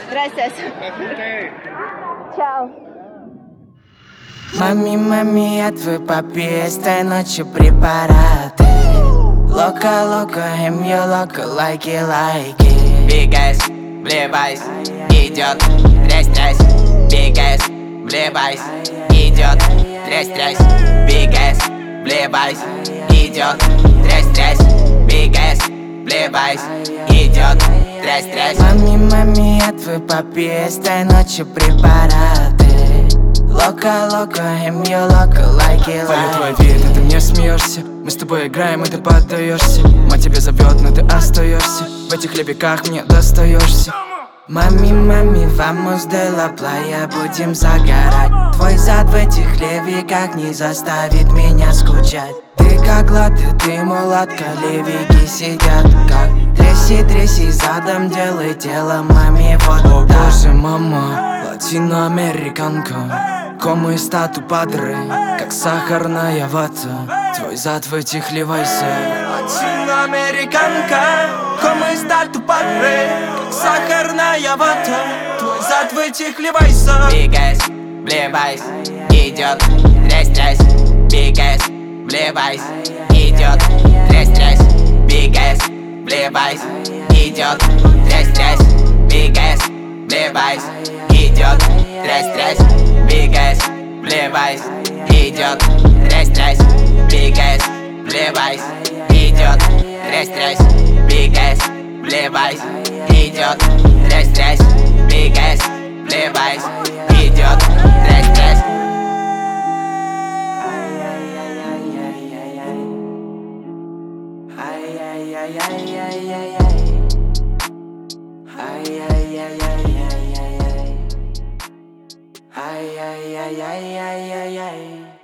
Gracias. Чао. Мами, мами, я твой папи, этой ночью препараты. Лока, лока, им я лока, лайки, лайки. Big ass, вливайся, идет, трясь, трясь. Big ass, вливайся, идет, трясь, трясь. Big ass, вливайся, идет, трясь, трясь. Big ass, вливайся, идет, трясь, трясь. Мами, мами, я твой папи, этой ночью препараты. Лока, лока, им я лока, лайки, Хвалю твой вид, но ты мне смеешься. Мы с тобой играем, и ты поддаешься. Мать тебя зовет, но ты остаешься. В этих лебеках мне достаешься. Мами, мами, vamos de la playa, будем загорать. Твой зад в этих левиках не заставит меня скучать. Ты как латте, ты мулатка, левики сидят как. Тряси, тряси задом, делай тело, маме, вот. О боже, мама, латиноамериканка. Como está tu padre? Как сахарная вата. Твой зад в этих ливайся. Латиноамериканка, como está tu padre? Как сахарная вата. Твой зад в этих ливайся. Big ass, вливайся, идет, трясь, трясь. Big ass, вливайся, идет, трясь, трясь. Big ass, вливайся, идет, трясь, трясь. Big ass, вливайся, идет, трясь, трясь. Big ass, вливайся, идет, трясь, трясь. Big ass, вливайся, идет, трясь, трясь. Big ass, вливайся, идет, трясь, трясь. Big ass, вливайся, идет, трясь, трясь. Ay, ay, ay, ay, ay, ay, ay.